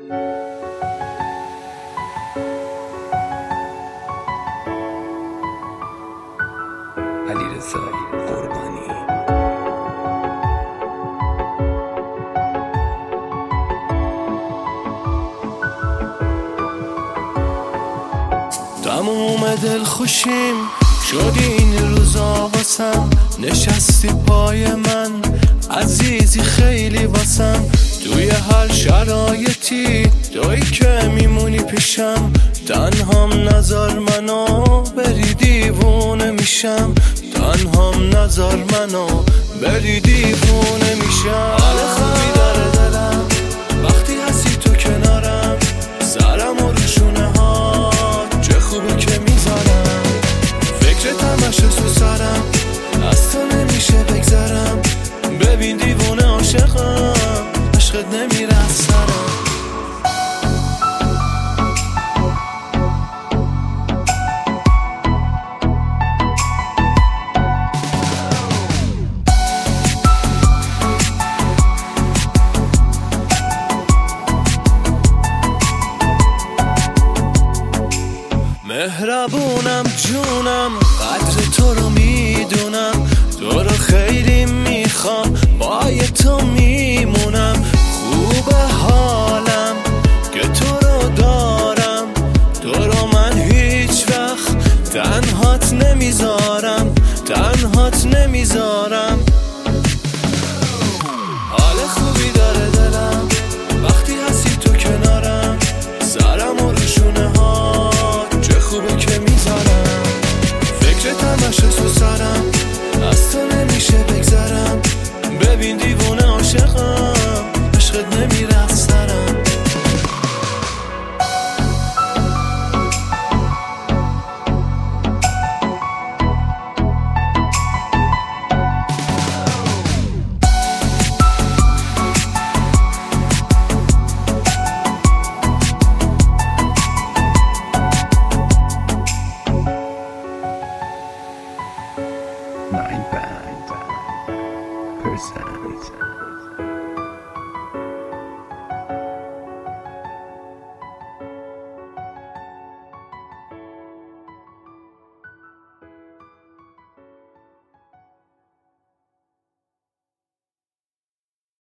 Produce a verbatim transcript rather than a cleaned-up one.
علیرضا قربانی. تموم دل خوشیم شدی این روزا واسم، نشستی پای من عزیزی خیلی واسم، توی هر شرایطی توی که میمونی پیشم، تنهام نذار منو بری دیوونه میشم، تنهام نذار منو بری دیوونه میشم. حال خوبی داره دلم وقتی هستی تو کنارم، سرم و روشونه ها چه خوبه که میذارم، فکرت همش تو سرم، از تو نمیشه بگذرم، ببین دیوونه عاشقم، عشقت نمیره از سرم. مهربونم جونم، قدر تو رو میدونم، تو رو خیلی میخوام، پای تو میمونم، خوب حالم که تو رو دارم، تو رو من هیچ وقت تنهات نمیذارم، تنهات نمیذارم.